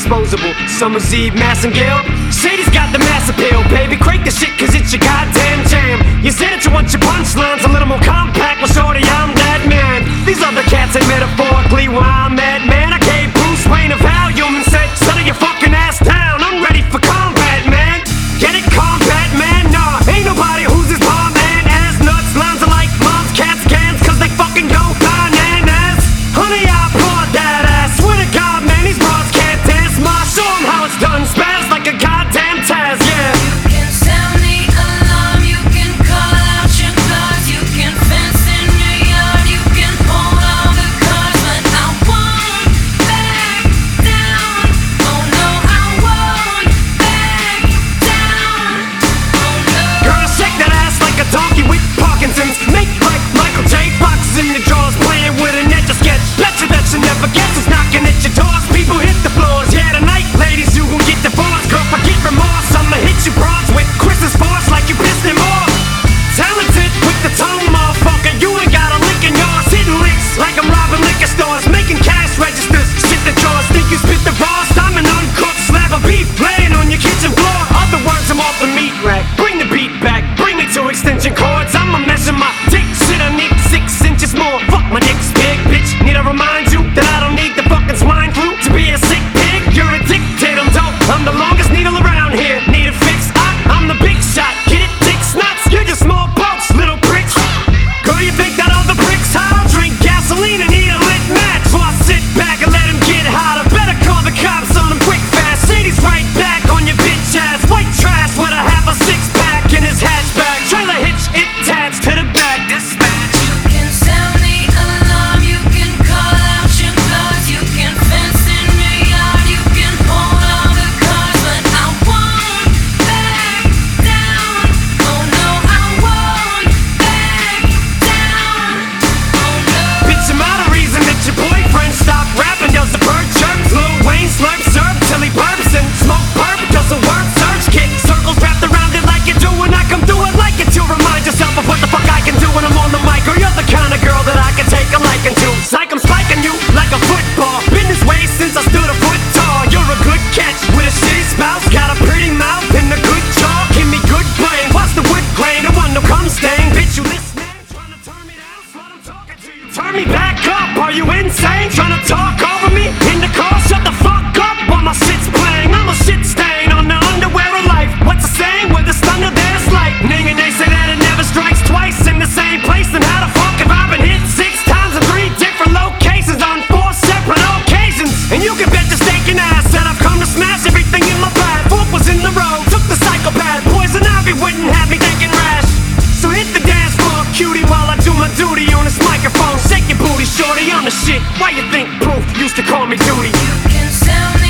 disposable. Summer's Eve, Massengale. Shady's got the mass appeal, baby. Crank the shit, cause it's your goddamn jam. You said that you want your punchlines a little more compact. Well, shorty, I'm that man. These other cats ain't metaphorically why I'm that man. I gave Bruce Wayne a Valium and said, settle your fucking ass down. I'm ready for combat, man. Get it, combat, man? Nah, ain't nobody who's as bomb man as nuts. Lines are like moms, cats, cans, cause they fucking go bananas. Honey, I bought that ass. Swear to God, man, these bras can't dance. Ma, show 'em how it's done. Spaz like a goddamn Taz, yeah. You can sound the alarm, you can call out your guards, you can fence in your yard, you can hold all the cards, but I won't back down. Oh no, I won't back down. Oh no. Girl, shake that ass like a donkey with Parkinson's. Make like Michael J. Fox in the drawers, playing with an etch a sketch. Betcha that you never guess who's knocking at your doors. People hit the floors, yeah, tonight, ladies, you gon' get divorced. Girl, forget remorse, I'ma hit you broads with Chris's force like you pissed him off. Talented with the tone, motherfucker. You ain't got a lick in yours. Hitting licks like I'm robbing liquor stores, making cash registers. Shit the drawers, think you spit the raw. I'm an uncooked slab of beef laying on your kitchen floor. Other words, I'm off the meat rack. Bring the beat back, bring me to extension cords. I'ma measure my dick. Shit, I need 6 inches more. Fuck my dick's big, bitch. Need to remind you that I don't need the fucking swine flu to be a sick pig. You're addicted, I'm dope. I'm the longest needle around here. Need a fix? I'm the big shot. Get it, dick snuts. You're just small boats, little pricks. Girl, you think that all the bricks hot? I'll drink gasoline and eat a lit match. While I sit back and let him get hotter. Better call the cops on him quick fast. Shady's right back on your bitch ass. White trash with a half a six pack in his hatchback. Trailer hitch, it attached to the back. Dispatch. You can sound the alarm, you can call out your guards, you can fence in your yard, you can hold all the cards, but I won't back down. Oh no, I won't back down. Oh no. Bitch, am I the reason that your boyfriend stopped rapping? Does the bird chirp? Lil Wayne slurp syrup till he burps and smoke perp. Does the word surge kick? Circles wrapped around it like you do when I come through it like it to remind yourself of what the fuck I can do when I'm on the mic. Or you're the kind of girl that I can take a liking to. Psych, I'm spiking you like a football. Been this way since I stood a foot tall. You're a good catch with a shitty spouse. Got a pretty mouth and a good jaw. Give me good brain. Watch the wood grain. I want no cum stain. Bitch, you listening? Trying to turn me down? Slut, I'm talking to you. Turn me back up. Are you insane? Trying to talk over me? In the car, shut the fuck up while my shit's playing. I'm a shit stain on the underwear of life. What's the saying? Where there's thunder, there's lightning. And they say that it never strikes twice in the same place. Then how the fuck have I been hit 6 times in 3 different locations on 4 separate occasions? And you can bet your stinking ass that I've come to smash everything in my path. Fork was in the road, took the psychopath. Poison ivy wouldn't have me thinking rash. So hit the dance floor, cutie, while I do my duty on this microphone. Shake your booty, shorty, on the shit. Why you think Proof used to call me Duty? You can sound